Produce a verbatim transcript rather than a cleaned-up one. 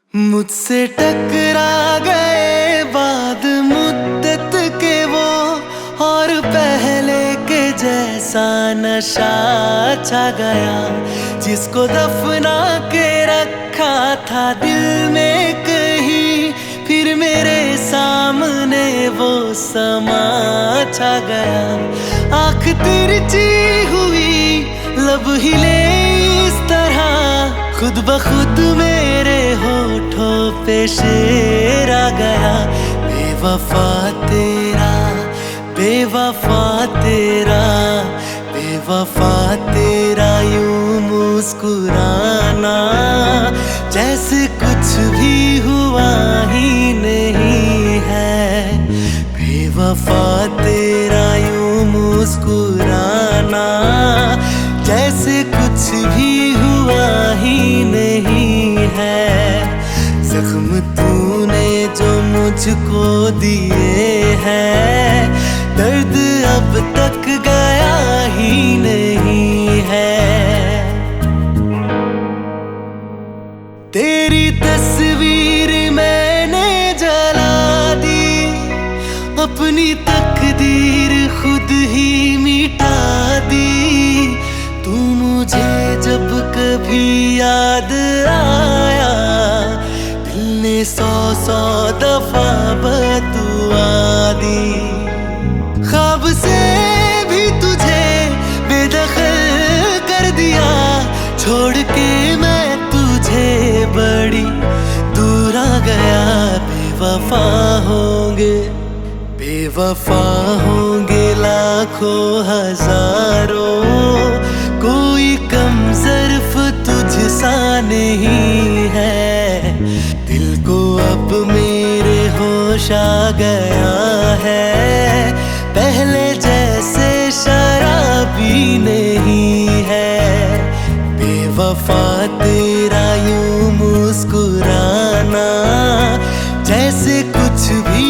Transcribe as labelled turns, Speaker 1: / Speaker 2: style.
Speaker 1: मुझसे टकरा गए बाद मुद्दत के वो, और पहले के जैसा नशा छा गया। जिसको दफना के रखा था दिल में कहीं, फिर मेरे सामने वो समा छा गया। आँख तिरछी हुई, लब हिले इस तरह, खुद ब खुद मेरे होठों पे शेर आ गया। बेवफा तेरा, बेवफा तेरा, बेवफा तेरा यूं मुस्कुराना, जैसे कुछ भी हुआ ही नहीं है। बेवफा तेरा यूं मुस्कुराना, जैसे कुछ भी हुआ ही नहीं है। जख्म तूने जो मुझको दिए हैं, दर्द अब तक गया ही नहीं है। तेरी तस्वीर मैंने जला दी, अपनी तकदीर खुद ही मिटा दी। तू मुझे जब कभी याद आया, दिल ने सौ सौ दफा बदुआ दी। ख्वाब से भी तुझे बेदखल कर दिया, छोड़ के मैं तुझे बड़ी दूर आ गया। बेवफा होंगे, बेवफा होंगे लाखों हजारों, कोई कम ज़र्फ तुझ सा नहीं है। दिल को अब मेरे होश आ गया है, पहले जैसे शराबी नहीं है। बेवफा तेरा यूं मुस्कुराना, जैसे कुछ भी